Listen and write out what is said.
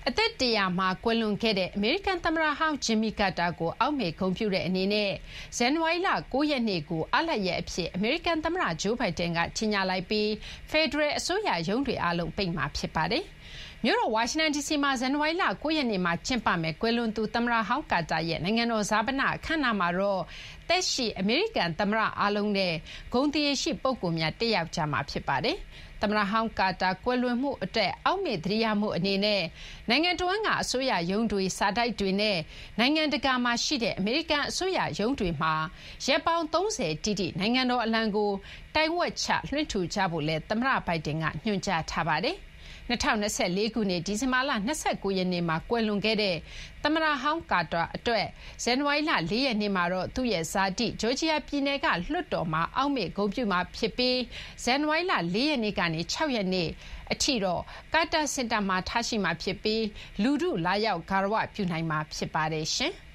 အသက်100မှာကွယ်လွန်ခဲ့တဲ့အမေရိကန်သမ္မတဟောင်းဂျင်မီကာတာကိုအောက်မေ့ဂုဏ်ပြုတဲ့အနေနဲ့ဇန်နဝါရီလ9ရက်နေ့ကိုအားလပ်ရက်အဖြစ်အမေရိကန်သမ္မတဂျိုးဘိုင်ဒန်ကကြေညာလိုက်ပြီးဖက်ဒရယ်အစိုးရရုံးတွေအားလုံးပိတ်မှာဖြစ်ပါတယ်။မြို့တော်ဝါရှင်တန်ဒီစီမှာဇန်နဝါရီလ9ရက်နေ့မှာကျင်းပမယ်ကွယ်လွန်သူသမ္မတဟောင်းကာတာရဲ့နိုင်ငံတော်ဈာပနအခမ်းအနားမှာတော့သက်ရှိအမေရိကန်သမ္မတအားလုံးနဲ့ဂုဏ်သရေရှိပုဂ္ဂိုလ်များတက်ရောက်ကြမှာဖြစ်ပါတယ်။သမ္မတဟောင်းကာတာကွယ်လွန်မှုအတွက်အောက်မေ့သတိရမှုအနေနဲ့နိုင်ငံတော်ကအစိုးရရုံးတွေစာတိုက်တွေနဲ့နိုင်ငံတကာမှာရှိတဲ့အမေရိကန်အစိုးရရုံးတွေမှာရက်ပေါင်း30တိတိနိုင်ငံတော်အလံကိုတိုင်ဝက်ချလွှင့်ထူကြဖို့လည်းသမ္မတဘိုင်ဒန်ကညွှန်ကြားထားပါတယ်။2024ခုနှစ်ဒီဇင်ဘာလ29ရက်နေ့မှာကွယ်လွန်ခဲ့တဲ့သမ္မတဟောင်းကာတာအတွက်ဇန်နဝါရီလ4ရက်နေ့မှာတော့သူ့ရဲ့ဇာတိဂျော်ဂျီယာပြည်နယ်ကလွှတ်တော်မှာအောက်မေ့ဂုဏ်ပြုမှာဖြစ်ပြီးဇန်နဝါရီလ4ရက်နေ့ကနေ6ရက်နေ့အထိတော့ကာတာစင်တာမှာထားရှိမှာဖြစ်ပြီးလူထုလာရောက်ဂါရဝပြုနိုင်မှာဖြစ်ပါတယ်ရှင်။